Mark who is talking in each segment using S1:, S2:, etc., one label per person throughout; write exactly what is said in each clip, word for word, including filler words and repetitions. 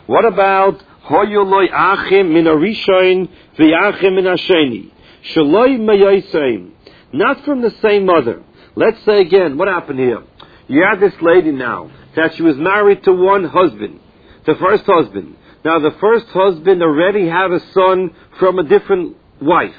S1: What about hoyoloi achim min arishain v'achim min asheni? Shaloi mayaseim. Not from the same mother. Let's say again, what happened here? You had this lady now, that she was married to one husband, the first husband. Now the first husband already had a son from a different wife.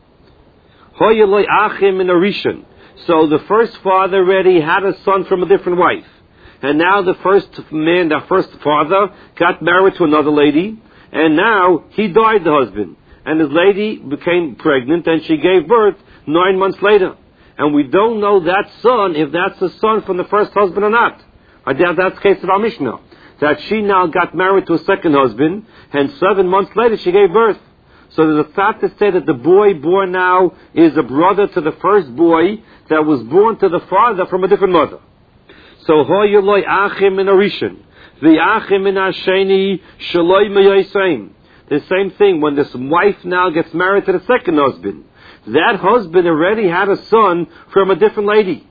S1: Hoyoloi achim min arishain. So the first father already had a son from a different wife. And now the first man, the first father, got married to another lady, and now he died, the husband. And his lady became pregnant, and she gave birth nine months later. And we don't know that son, if that's the son from the first husband or not. I doubt that's the case of our Mishnah. That she now got married to a second husband, and seven months later she gave birth. So there's a fact to say that the boy born now is a brother to the first boy that was born to the father from a different mother. So hoyoloi achim min arishin, v'achim min asheni shaloi mayaseim. The same thing when this wife now gets married to the second husband. That husband already had a son from a different lady.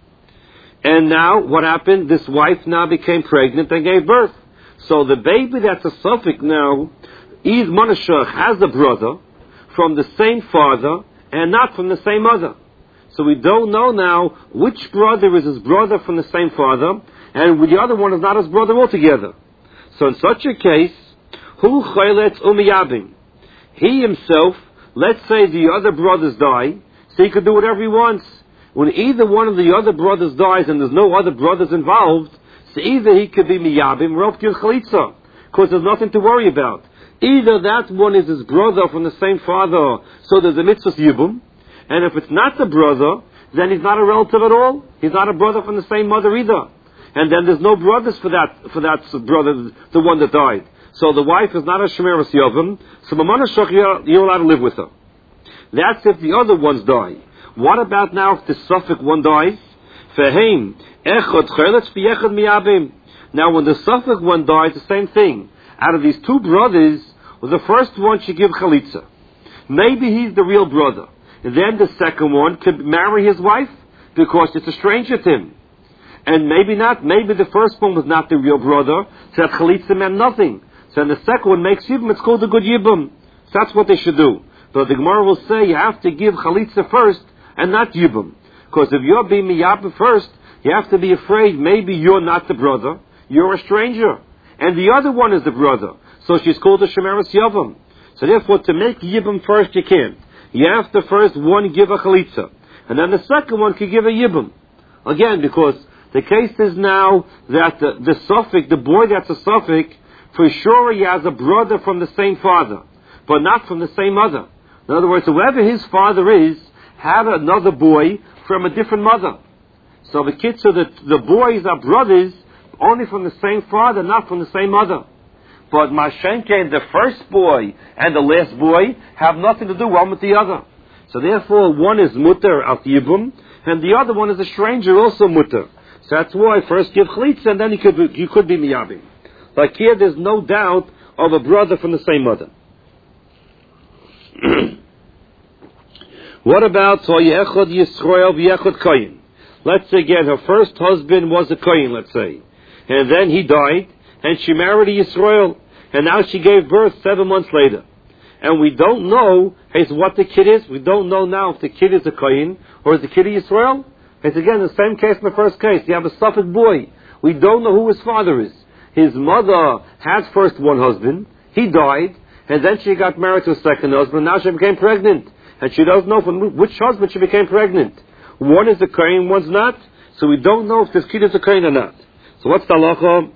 S1: And now what happened? This wife now became pregnant and gave birth. So the baby that's a suffix now, Eid Monashach has a brother from the same father and not from the same mother. So we don't know now which brother is his brother from the same father, and the other one is not his brother altogether. So in such a case, hu chayletz umiyabim. He himself, let's say the other brothers die, so he could do whatever he wants. When either one of the other brothers dies and there's no other brothers involved, so either he could be miyabim or else give chalitza, because there's nothing to worry about. Either that one is his brother from the same father, so there's a mitzvah yibum, and if it's not the brother, then he's not a relative at all. He's not a brother from the same mother either. And then there's no brothers for that for that brother, the one that died. So the wife is not a shemeres yavim, so Mamanashach, you're, you're allowed to live with her. That's if the other ones die. What about now if the suffix one dies? Feheim, echad cheletz v'echad miyabim. Now when the suffix one dies, the same thing. Out of these two brothers, well, the first one should give chalitza. Maybe he's the real brother. Then the second one could marry his wife because it's a stranger to him. And maybe not. Maybe the first one was not the real brother, so that chalitza meant nothing. So then the second one makes yibum, it's called a good yibum. So that's what they should do. But the Gemara will say you have to give chalitza first and not yibum. Because if you're being miyabim first, you have to be afraid maybe you're not the brother, you're a stranger. And the other one is the brother. So she's called a shemeres yavam. So therefore to make yibum first you can't. You have to first one give a chalitza, and then the second one can give a yibum. Again, because the case is now that the, the suffix, the boy that's a suffix, for sure he has a brother from the same father, but not from the same mother. In other words, whoever his father is, had another boy from a different mother. So the kids, so the, the boys are brothers only from the same father, not from the same mother. But Mashenke, the first boy and the last boy, have nothing to do one with the other. So therefore, one is mutter al yibum, and the other one is a stranger, also mutter. So that's why first give chalitza, and then you could be, you could be miyabim. Like here, there's no doubt of a brother from the same mother. What about Echad Yisrael v'Echad Koyin? Let's say again, her first husband was a Koyin, let's say, and then he died, and she married a Yisrael, and now she gave birth seven months later. And we don't know is what the kid is. We don't know now if the kid is a Kohen or is the kid a Yisrael. It's again the same case in the first case. You have a suffix boy. We don't know who his father is. His mother had first one husband. He died, and then she got married to a second husband. Now she became pregnant, and she doesn't know from which husband she became pregnant. One is a Kohen, one's not. So we don't know if this kid is a Kohen or not. So what's the halacha?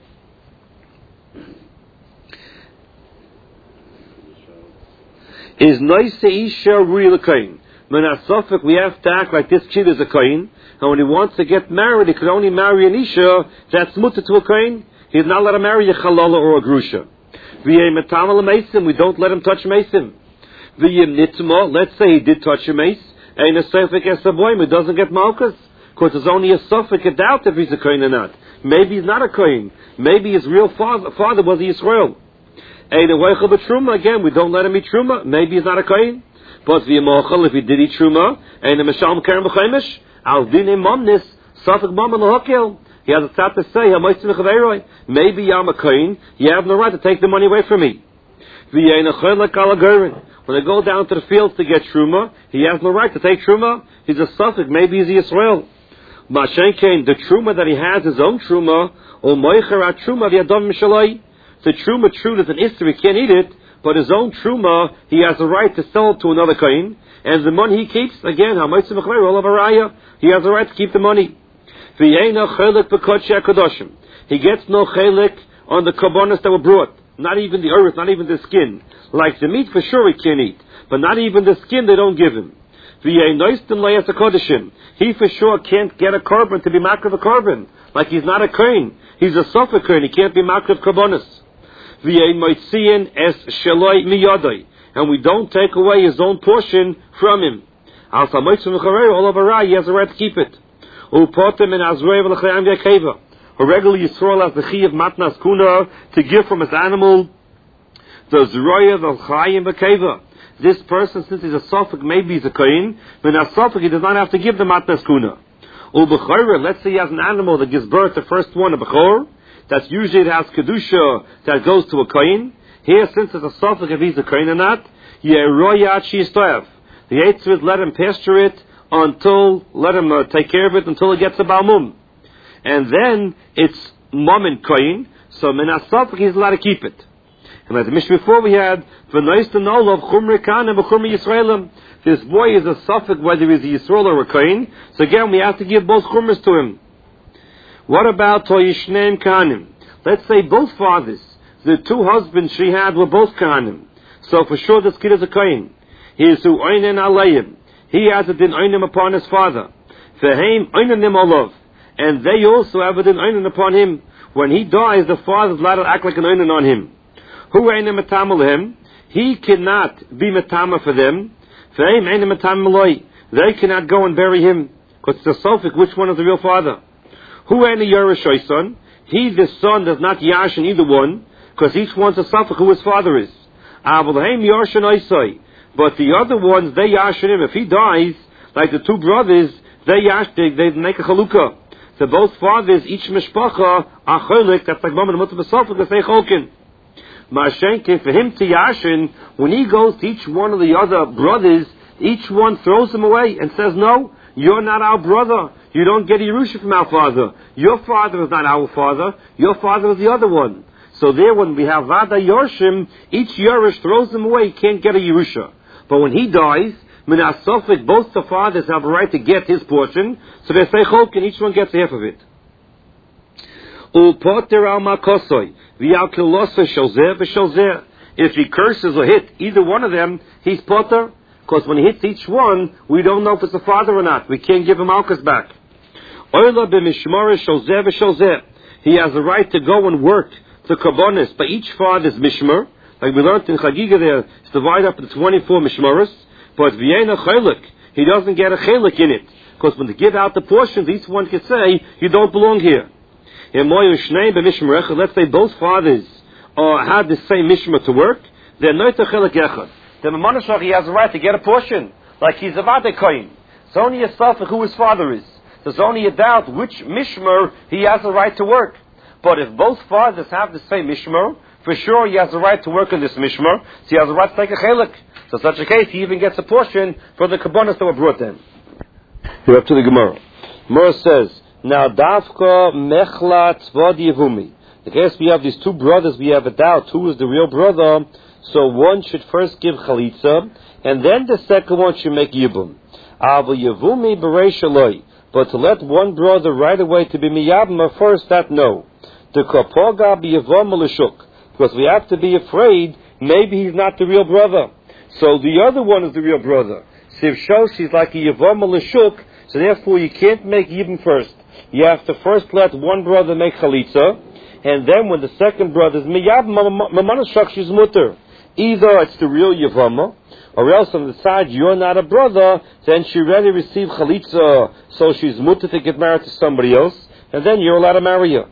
S1: Is nice to Isha real Kohen. When a suffix, we have to act like this kid is a Kohen, and when he wants to get married, he can only marry an Isha that's mutter to a Kohen. He's not allowed to marry a Chalala or a Grusha. We don't let him touch Mason. Let's say he did touch a mace, and a suffix as a boy, he doesn't get Malchus, because there's only a suffix, a doubt if he's a Kohen or not. Maybe he's not a Kohen. Maybe his real father, father was a Yisrael. Again, we don't let him eat Truma. Maybe he's not a Kohen. But if he did eat Truma, and a Mashal Karen B'chaimish, Al Din Imamnis, Safik Mama L'Hokel, he has a tzat to say, maybe I'm a kohen, you have no right to take the money away from me. When they go down to the fields to get truma, he has no right to take truma. He's a suffix, maybe he's Yisrael. Mashenkein, the truma that he has, his own truma, or moicherat truma, the adam mishalai. The truma, true, there's an issue, he can't eat it, but his own truma, he has the right to sell it to another kohen, and the money he keeps, again, he has the right to keep the money. He gets no chelik on the korbanos that were brought, not even the earth, not even the skin. Like the meat, for sure he can't eat, but not even the skin they don't give him. He for sure can't get a korban to be makriv a korban, like he's not a kohen. He's a sofer kohen, he can't be makriv korbanos. And we don't take away his own portion from him. All over he has the right to keep it. Who regularly Yisrael has the chi of matnas kuna to give from his animal the zroya, the chayim, the keva. This person, since he's a sofik, maybe he's a kohen, but a sofik, he does not have to give the matnas kuna. Let's say he has an animal that gives birth, the first one, a bechor. That's usually it has kedusha that goes to a kohen. Here, since it's a sofik, if he's a kohen or not, the eighth is let him pasture it until, let him uh, take care of it until it gets a balmum. And then it's mom and kohen, so min asafik he's allowed to keep it. And like the mission before we had, for nice to know of chumri kan and chumri Yisraelim. This boy is a safik whether he's a Yisrael or a kohen. So again, we have to give both chumras to him. What about toyishneim kanim? Let's say both fathers, the two husbands she had were both kanim. So for sure this kid is a kohen. He is who oinen alayim. He has a din oinim upon his father. Veheim oinim olav. And they also have a din oinen upon him. When he dies, the father is allowed to act like an oinen on him. Who oinim matamel him? He cannot be matama for them. Veheim oinim matamel loy. They cannot go and bury him. Because it's a sophic, which one is the real father? Who oinim yerishoy son? He, the son, does not yash in either one. Because each one's a sophic who his father is. Avalheim yarshin oisoi. But the other ones, they yash him. If he dies, like the two brothers, they yash, they, they make a chalukah. So both fathers, each mishpacha, are cholik, that's like mom and mutter b'sofik, they say cholkin. Ma'ashenke, for him to yashin, when he goes to each one of the other brothers, each one throws him away and says, no, you're not our brother. You don't get Yerusha from our father. Your father is not our father. Your father is the other one. So there, when we have Vada Yorshim, each Yerush throws him away, he can't get a Yerusha. But when he dies, Minas Sofik, both the fathers have a right to get his portion, so they say Chok, and each one gets half of it. If he curses or hit either one of them, he's potter, because when he hits each one, we don't know if it's the father or not. We can't give him Malchus back. He has a right to go and work the Karbonis by each father's Mishmar. Like we learned in Chagiga there, it's divided up into twenty-four Mishmaras. But Vienna Chelik, he doesn't get a Chelik in it. Because when they give out the portions, each one can say, you don't belong here. Let's say both fathers uh, had the same Mishmar to work, they're not a Chelik Echad. The Mamanashach, he has a right to get a portion. Like he's a Vade Kohen. It's only a stuff of who his father is. There's only a doubt which Mishmar he has a right to work. But if both fathers have the same Mishmar, for sure he has a right to work in this Mishmar, so he has a right to take a Chelik. So in such a case, he even gets a portion for the Kabbanas that were brought in. We're up to the Gemara. Gemara says, now Davka Mechla Tzvad Yevumi. In case we have these two brothers, we have a doubt who is the real brother, so one should first give Chalitza, and then the second one should make Yibum. Ava Yevumi B'rei Shaloi. But to let one brother right away to be Miyabma first, that no. The Kapoga B'Yevom L'Shuk. Because we have to be afraid, maybe he's not the real brother. So the other one is the real brother. Siv Shos, he's like a Yevom L'Shuk, so therefore you can't make Yibum first. You have to first let one brother make Chalitza, and then when the second brother is Miyabma, Mamanashach, she's mutter. Either it's the real Yevama, or else on the side you're not a brother, then she already received Chalitza, so she's mutter to get married to somebody else, and then you're allowed to marry her.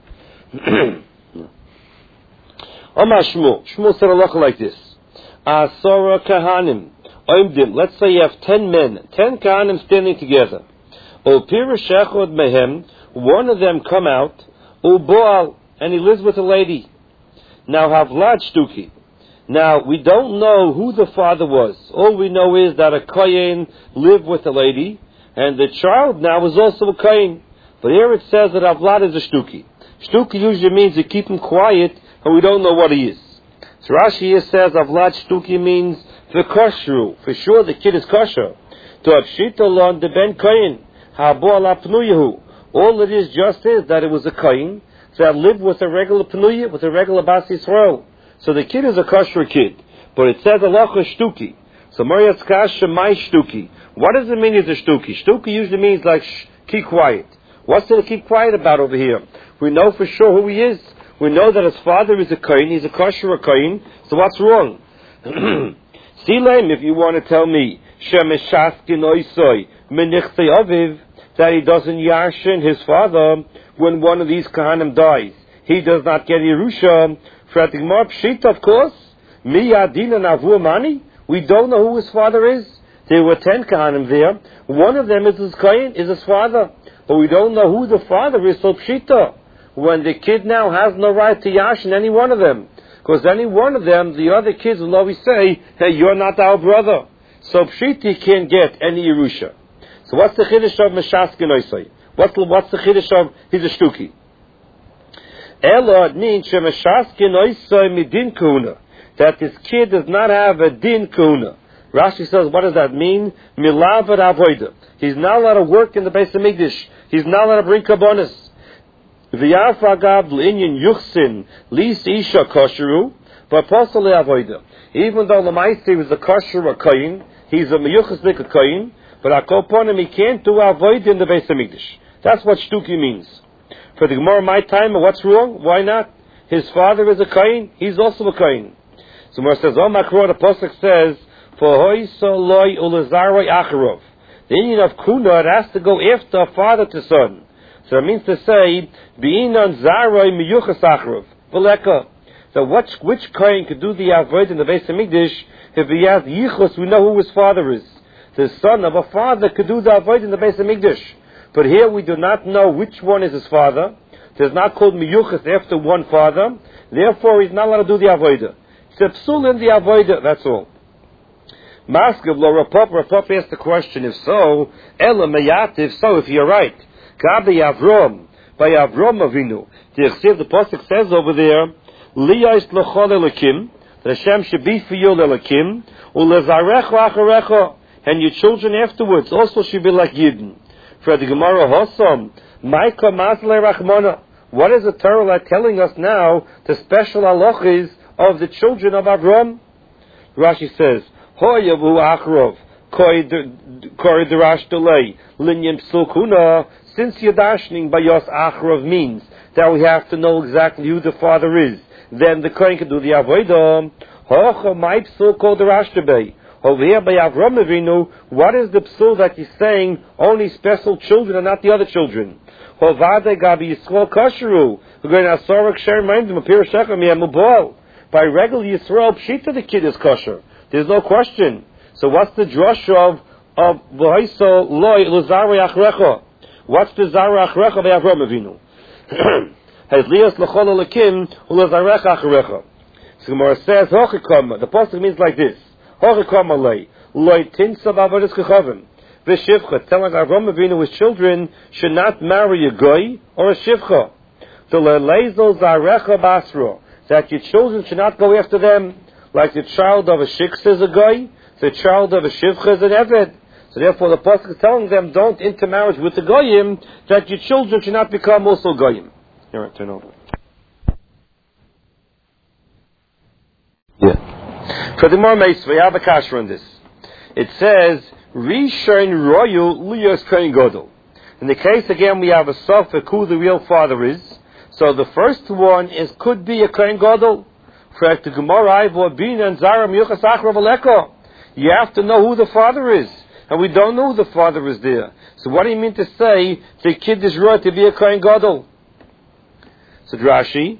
S1: Amar Shmuel. Shmuel said a lot like this. Asara Kahanim. Oimdim. Let's say you have ten men, ten Kahanim standing together. O Pirish Echod Mehem, one of them come out, uboal, and he lives with a lady. Now, havlad shtuki. Now, we don't know who the father was. All we know is that a kohen lived with a lady, and the child now is also a kohen. But here it says that havlad is a shtuki. Shtuki usually means you keep him quiet, and we don't know what he is. So Rashi here says havlad shtuki means the koshru. For sure the kid is kosher. To avshitolon de ben kohen, habo ala pnuyahu. All it is just is that it was a kohen that lived with a regular pnuya, with a regular bas Yisrael. So the kid is a kosher kid. But it says halacha shtuki. So Mariat's kasha my shtuki. What does it mean is a shtuki? Shtuki usually means like sh- keep quiet. What's there to keep quiet about over here? We know for sure who he is. We know that his father is a kohen. He's a kosher a kohen. So what's wrong? Silem, if you want to tell me shemeshaskin oisoi menichtei aviv, that he doesn't yashin his father when one of these kahanim dies, he does not get Yerusha. For the Gemara Pshita, of course, mi yadina navu mani. We don't know who his father is. There were ten kahanim there. One of them is his kohen, is his father, but we don't know who the father is. So Pshita, when the kid now has no right to yashin any one of them, because any one of them, the other kids will always say, "Hey, you're not our brother." So Pshita can't get any Yerusha. So what's the chiddush of Meshaskin Oisai? What's the, what's the chiddush of he's a shtuki? Elo means Shemeshaskin Oisai midin kuna, that this kid does not have a din kuna. Rashi says, what does that mean? Milavad avoida. He's not allowed to work in the Beis Hamikdash. He's not allowed to bring kabbonis. V'yafagav l'inyan yuchsin lis isha kosheru, but possibly avoida. Even though Lamaisi was a kosher a kohen, he's a meyuchasnik a kohen, but akoponim he can't do avoid in the Beis Hamikdash. That's what shtuki means. For the Gemara, my time, what's wrong? Why not? His father is a kohen. He's also a kohen. So Gemara says, "Oh Makro," the pasuk says, "For hoiso loy ulazaroi acharov." The union of kuna, it has to go after father to son. So it means to say, "Beinon zaroi miyuchas acharov v'leka." So which which kohen could do the avoid in the Beis Hamikdash if he has yichus? We know who his father is. The son of a father could do the avoid in the Beis Hamikdash. But here we do not know which one is his father. It is not called miyuchas after one father. Therefore, he's not allowed to do the avodah. It's a psul in the avodah, that's all. Maskav lo Rapop, Rapop asked the question, if so, ela meyat, if so, if you're right. Kabe Avrom, by Avrom Avinu. The the pasuk says over there, liyais l'chol elakim, that Hashem should be for you elakim, ulezarecha acharecha, and your children afterwards also should be like Yidden. For the Gemara Hossam, Maika Mazle Rachmana. What is the Torah telling us now? The special halachas of the children of Avram. Rashi says, Hoyavu Achrov, Koi Derash Delay, Linyam Sulkuna. Since Yadashning by Yos Achrov means that we have to know exactly who the father is, then the Kohen can do the Avodah. Hocha Maip Sulko Derash Debei. Over here by Avram Avinu, what is the psul that he's saying only special children and not the other children? Hovade Gabi Yisrael Kasheru. We're going to Asarak Sher Mindim Apir Shechem Yemubal. By regular Yisrael Pshita the kid is kosher. There's no question. So what's the drush of of V'haiso Loi Luzari Achrecha? What's the Zara Achrecha by Avram Avinu? Hazlias L'chol Elakim Ulezarecha Achrecha. So Gemara says Hochikam. The pasuk means like this. Hochikam Alei Loi Tinsa Bavaris Kechavim. V'shivcha, telling Avram Avinu his children should not marry a goy or a shivcha. So le'leizel zarecha basra, that your children should not go after them, like the child of a shiksa is a goy, the child of a shivcha is an eved. So therefore the pasuk is telling them, don't intermarriage with the goyim, that your children should not become also goyim. All right, turn over. Yeah. For the more meis, we have a kasher on this. It says, Rishon Royu Liyos Kohen Gadol. In the case again, we have a suffix who the real father is. So the first one is could be a Kohen Gadol. For the Gemara, and Zara Miyuchas Achra V'Leko. You have to know who the father is, and we don't know who the father is there. So what do you mean to say the kid is right to be a Kohen Gadol? So Rashi,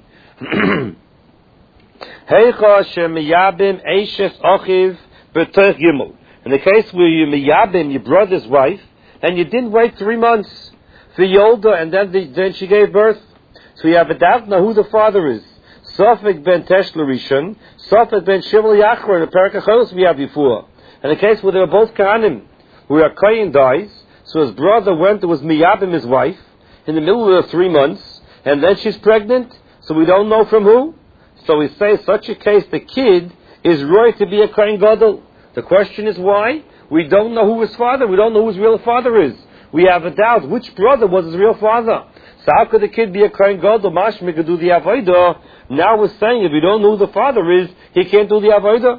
S1: Heicha Shemiyabim Eishes Achiv B'Toich Gimel. In the case where you miyabim your brother's wife, and you didn't wait three months, the older, and then the, then she gave birth. So we have a doubt now who the father is. Safek ben Teshla Rishon, Safek ben Shimel Yachor, in the Perek HaCholos we had before. In the case where they were both Kahanim, where a Kohen dies, so his brother went, it was Miyabim, his wife, in the middle of the three months, and then she's pregnant, so we don't know from who. So we say, such a case, the kid is right to be a Kohen Gadol. The question is why? We don't know who his father, we don't know who his real father is. We have a doubt, which brother was his real father? So how could the kid be a Kohen Gadol? Mashmi could do the Avodah. Now we're saying if you don't know who the father is, he can't do the Avodah.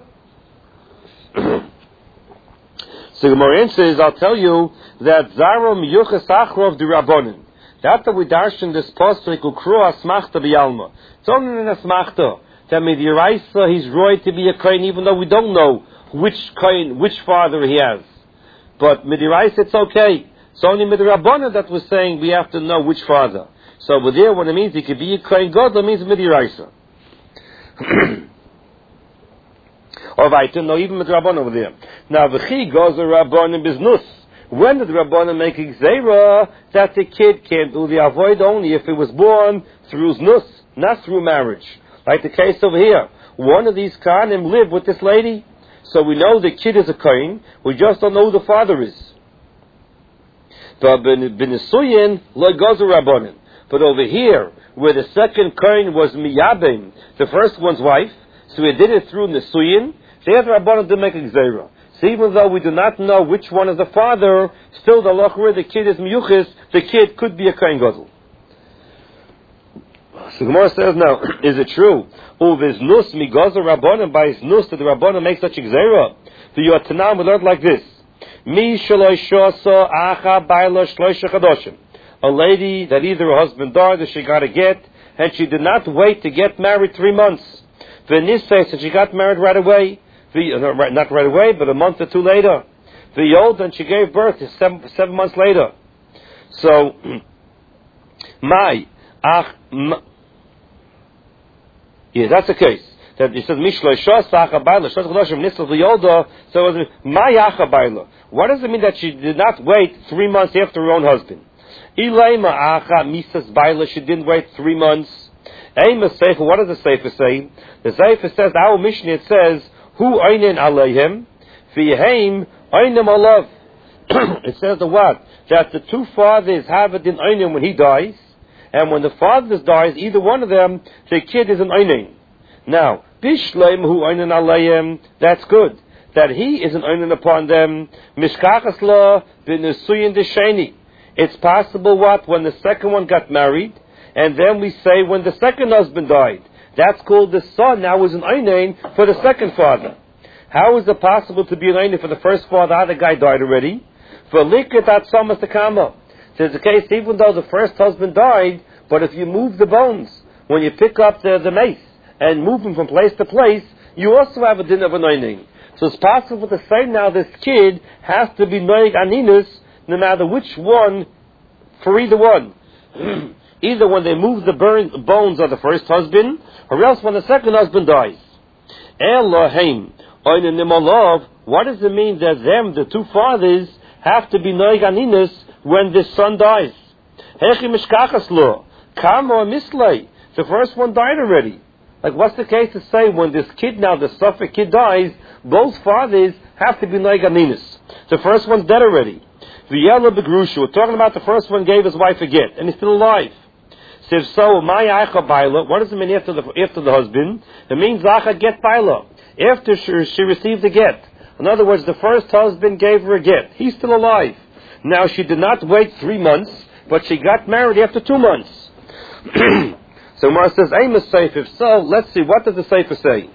S1: So the Gemara says, I'll tell you that Zarom Yuchas Achrov the Rabbonim. After we darshan this pasuk, Ukru Asmachta B'Yalma. It's only in Asmachta that Midiraisa he's right to be a Kohen, even though we don't know which Kohen, which father he has. But Midiraisa it's okay. It's only Midirabbonim that we're saying we have to know which father. So over there, what it means, he could be a Kohen Gadol, means Midiraisa. Or Vaita, no, even Midirabbonim over there. Now, V'chi goes a Rabbonim Biznus. When did the Rabbanan make a Gzeira that the kid can't do the avoid only if it was born through Znus, not through marriage? Like the case over here. One of these Kohanim lived with this lady, so we know the kid is a Kohen, we just don't know who the father is. But over here, where the second Kohen was Miyabim, the first one's wife, so he did it through Nesuyin, the other Rabbanan did make a Gzeira. So even though we do not know which one is the father, still the lachur, the kid is miyuchis, the kid could be a Kohen Gadol. So Gemara says now, is it true? Uviz nus migaza rabbanim, by his nus that the rabbanim make such a gzeira. The Yotanam we learned like this: Mi shaloi shasa acha baila shloisha chadoshim. A lady that either her husband died or she got a get, and she did not wait to get married three months. V'nisay, so she got married right away. The, not right away, but a month or two later. The old, and she gave birth seven, seven months later. So, my, ach, ma, yeah, that's the case. That it says, Mishloi Shos, Acha Baila, Shos Chadoshim, Nisl V'Yolda, so it was, my Acha Baila. What does it mean that she did not wait three months after her own husband? Ilayma Acha Misas Baila, she didn't wait three months. Eima Sefer, what does the Sefer say? The Sefer says, our Mishnah, it says, Hu Einin Aleihem, V'yeheim Einim Alav. It says the what? That the two fathers have it in Einim when he dies, and when the father dies, either one of them, the kid is an Einim. Now, Bishleim Hu Einin Aleihem, that's good. That he is an Einim upon them, Mishkachas La B'Nesuyin D'Sheni. It's possible what? When the second one got married, and then we say when the second husband died. That's called the son now is an Einim for the second father. How is it possible to be an Einim for the first father? How the guy died already? For Likat Atzamas Takama. There's a case even though the first husband died, but if you move the bones, when you pick up the, the mace and move them from place to place, you also have a din of an Einim. So it's possible to say now this kid has to be Noig Aninus, no matter which one, for either one. Either when they move the burn, bones of the first husband, or else when the second husband dies. Elohim, what does it mean that them, the two fathers, have to be Noig Aninus when the son dies? Hechi Mishkachas Lo, Kamo Mislei, the first one died already. Like what's the case to say when this kid now, the Suffolk kid dies, both fathers have to be Noig Aninus. The first one's dead already. V'yela Begrushu, we're talking about the first one gave his wife a get, and he's still alive. So if so, my Acha Baila, what does it mean after the, after the husband? It means Acha Get Baila. After she, she received the get. In other words, the first husband gave her a get. He's still alive. Now, she did not wait three months, but she got married after two months. So Mar says, Aim is safe. If so, let's see, what does the Sefer say?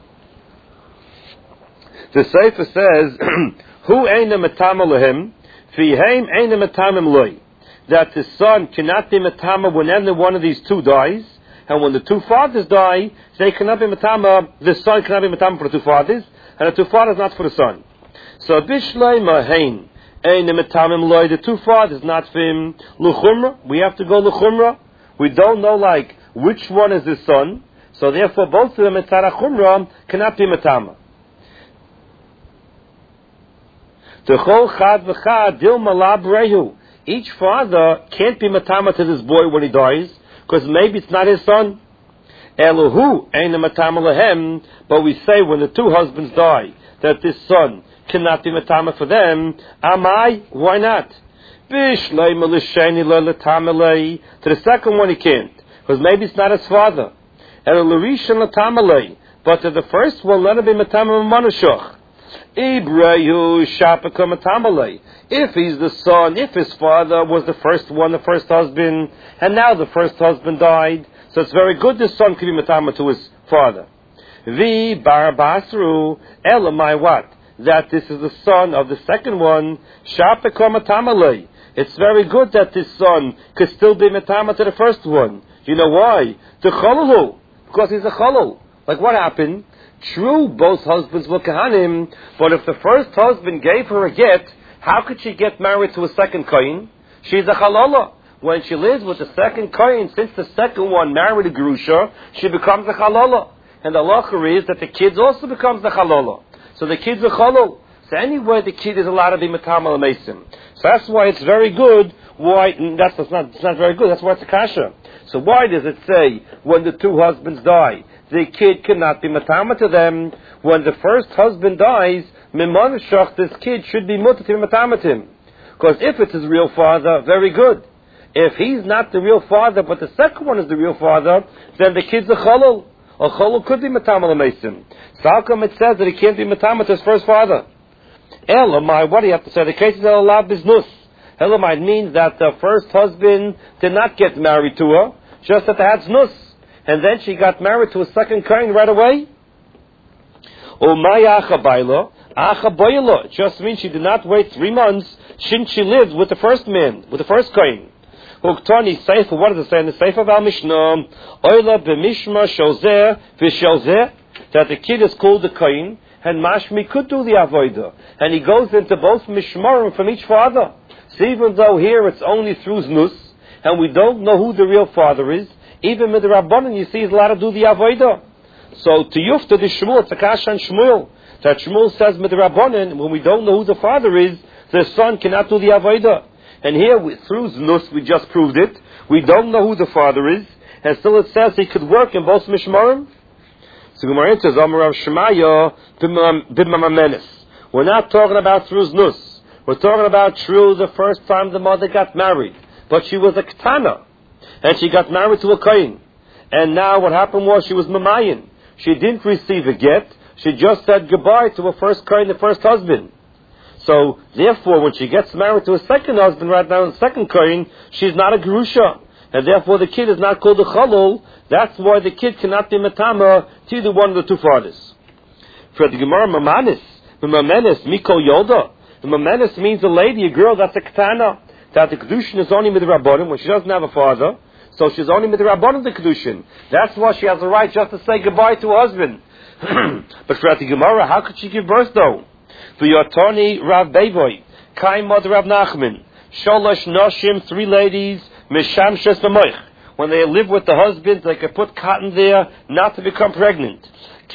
S1: The Sefer says, Hu Eina Metama Lahim, Fiheim Eina Metamim Loi. That the son cannot be Metama whenever one of these two dies, and when the two fathers die, they cannot be Metama, the son cannot be Metama for the two fathers, and the two fathers not for the son. So Bishlei Mahain, Eina Metamim Loi, the two fathers not for him, Luchumra, we have to go Luchumra. We don't know like which one is the son, so therefore both of them Metara Chumra cannot be Metama. The Chol Chad V'Chad Dil Malab Rehu. each father can't be matama to this boy when he dies, because maybe it's not his son. Elohu ain't a matama lehem, but we say when the two husbands die, that this son cannot be matama for them. Amai, why not? To the second one he can't, because maybe it's not his father. But to the first one, let him be matama manushach. If he's the son, if his father was the first one, the first husband, and now the first husband died, so it's very good this son can be matama to his father. Vi bar basru elamai what? That this is the son of the second one. Shapekom matamalei. It's very good that this son could still be matama to the first one. You know why? The chalulu, because he's a chalul. Like what happened? True, both husbands were kahanim, but if the first husband gave her a get, how could she get married to a second kohen? She's a halala. When she lives with the second kohen, since the second one married a gerusha, she becomes a halala. And the halacha is that the kids also becomes a halala. So the kids are halal. So anyway, the kid is allowed to be matamal mason. So that's why it's very good. Why? That's, that's not. It's not very good. That's why it's a kasha. So why does it say when the two husbands die, the kid cannot be matama to them? When the first husband dies, mimanashach, this kid should be mutter to be matama to him. Because if it's his real father, very good. If he's not the real father, but the second one is the real father, then the kid's a chalul. A chalul could be matama l'meisim. So how come it says that he can't be matama to his first father? Elamai, what do you have to say? The case is allowed biznus. Elamai means that the first husband did not get married to her, just that they had znus. And then she got married to a second kohen right away. Umay acha baila, acha boila. It just means she did not wait three months since she lived with the first man, with the first kohen. Uktani seifa, what does it say in the seifa of al-mishnah? Oila b'mishma shozeh v'shozeh, that the kid is called the kohen, and mashmi could do the avodah. And he goes into both mishmarim from each father. So even though here it's only through znus, and we don't know who the real father is, even with the Rabbanan, you see, he's allowed to do the avodah. So to Yufta, the Shmuel, it's a kasha and Shmuel. That Shmuel says with the Rabbanan, when we don't know who the father is, the son cannot do the avodah. And here, we, through Znus, we just proved it. We don't know who the father is, and still it says he could work in both Mishmarim. So Gemara says, Amar Rav Shemaya b'mamamenes. We're not talking about through Znus. We're talking about true the first time the mother got married. But she was a ketana. And she got married to a kohen. And now what happened was she was mamayin. She didn't receive a get. She just said goodbye to her first kohen, the first husband. So, therefore, when she gets married to a second husband right now, the second kohen, she's not a gerusha. And therefore the kid is not called a chalul. That's why the kid cannot be matama to either one of the two fathers. For the Gemara, mamanis, mamenis, mikol yoda. Mamenis means a lady, a girl that's a ketana. That the kedushin is only with the rabbanim when she doesn't have a father. So she's only with the rabbanim the kedushin. That's why she has the right just to say goodbye to her husband. But for the Gemara, how could she give birth though? For your Tony Rav Bevoy, Kai Mother Rav Nachman, Sholosh Noshim, three ladies, Misham Shes B'moich. When they live with the husband, they can put cotton there not to become pregnant.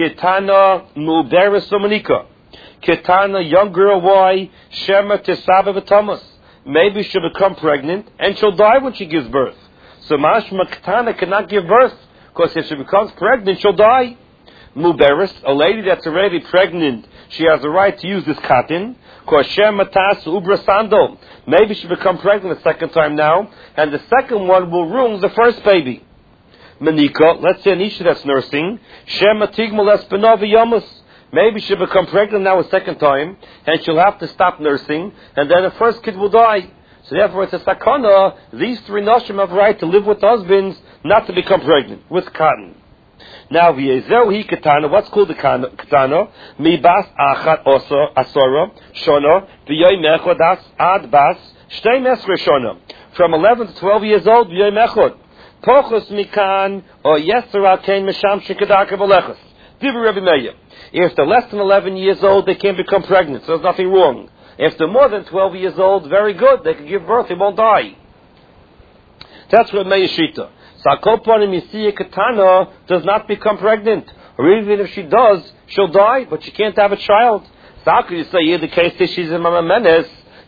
S1: Ketana Muberis Somanika. Ketana, young girl, why? Shema Tesava V'Tamos. Maybe she'll become pregnant and she'll die when she gives birth. So Mashma Ketana cannot give birth, because if she becomes pregnant, she'll die. Muberis, a lady that's already pregnant, she has the right to use this cotton. Maybe she become pregnant a second time now, and the second one will ruin the first baby. Manika, let's say an isha that's nursing. Maybe she'll become pregnant now a second time, and she'll have to stop nursing, and then the first kid will die. So therefore it's a sakana. These three nashim have right to live with husbands, not to become pregnant with cotton. Now, v'yezehu katana. What's called the katana? Mi bas achat osa asora shona v'yoy mechodas ad bas shtei mesre shona. From eleven to twelve years old, v'yoy mechod. Pochos mikan or yesera kein mesham shekadaka v'lechos. Divrei Rebbe Meir. If they're less than eleven years old, they can't become pregnant. So there's nothing wrong. If they're more than twelve years old, very good. They can give birth. They won't die. That's Rebbe Meir Shita. So Akoponim, you see a katana does not become pregnant. Or even if she does, she'll die, but she can't have a child. So how can you say, in the case that she's a mama menes,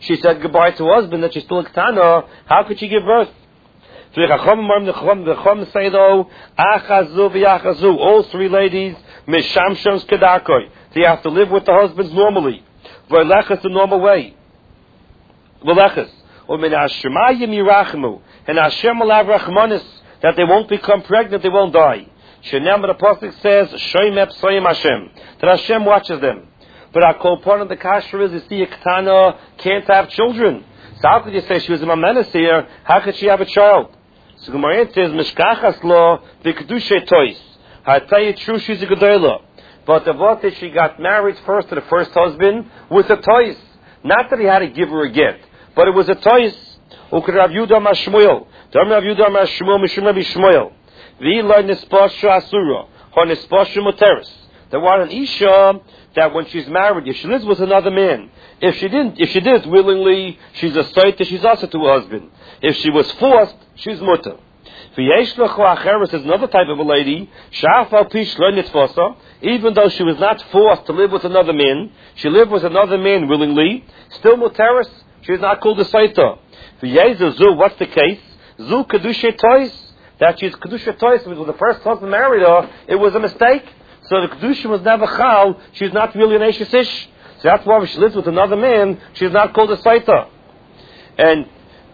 S1: she said goodbye to her husband, that she's still a ketana, how could she give birth? The Chacham say though, achazu v'achazu, all three ladies, mishamshams kedakoi, they have to live with the husbands normally. V'lechas the normal way. V'lechas. U'min hashemayim yirachmu. And Hashem will have rachmanis, that they won't become pregnant, they won't die. Shenem, the Apostle says, Shoim epsoyim Hashem, that Hashem watches them. But our kol part of the kasher is, you see, a ketana can't have children. So how could you say she was a mamenes here? How could she have a child? So Gemara says, Mishkachas lo v'kedushe tois. I tell you true, she's a gedolah. But the what is she got married first to the first husband with a tois. Not that he had to give her a get, but it was a tois. Uked Rav Yudah Mashmuel. Dam Rav Yudah Mashmuel Mishum Rabbi Shmuel. V'ilay nispashu asura. Her nispashu muteris. There was an isha that when she's married, if she lives with another man, if she didn't, if she did it willingly, she's a saita, she's also to her husband. If she was forced, she's mutter. V'yesh lechu acheres is another type of a lady. Sha'afal pish lo nitfasa. Even though she was not forced to live with another man, she lived with another man willingly. Still muteris, she is not called a saita. V'yezu zu, what's the case? Zu kedushe tois. That she's kedusha tois. When the first husband married her, it was a mistake. So the kedusha was never chal. She's not really an eshes ish. So that's why when she lives with another man, she's not called a saita. And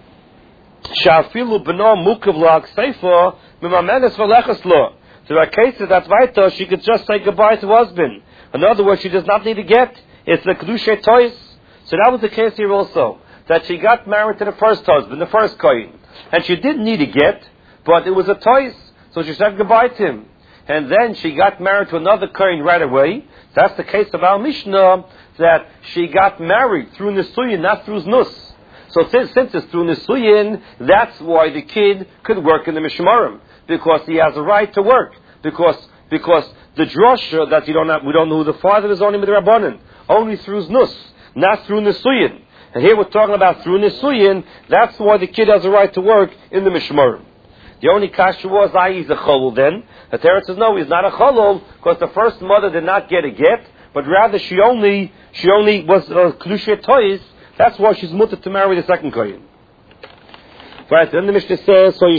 S1: shafilu b'no mukav la kseifa mimamenes v'lechas lo. There are cases that weiter she could just say goodbye to her husband. In other words, she does not need to get. It's the kedusha tois. So that was the case here also. That she got married to the first husband, the first kohen, and she didn't need to get, but it was a tois. So she said goodbye to him. And then she got married to another kohen right away. That's the case of our Mishnah, that she got married through Nisuyin, not through Znus. So since, since it's through Nisuyin, that's why the kid could work in the Mishmarim, because he has a right to work. Because because the drasha that you don't have, we don't know who the father is, only with the Rabbanan, only through Znus, not through Nisuyin. And here we're talking about through Nisuyin, that's why the kid has a right to work in the Mishmarim. The only kasha was, I he's a cholul then. The Teretz says, no, he's not a cholul, because the first mother did not get a get, but rather she only, she only was a kedusha tois. That's why she's mutter to marry the second kohen. Right, then the Mishnah says, so you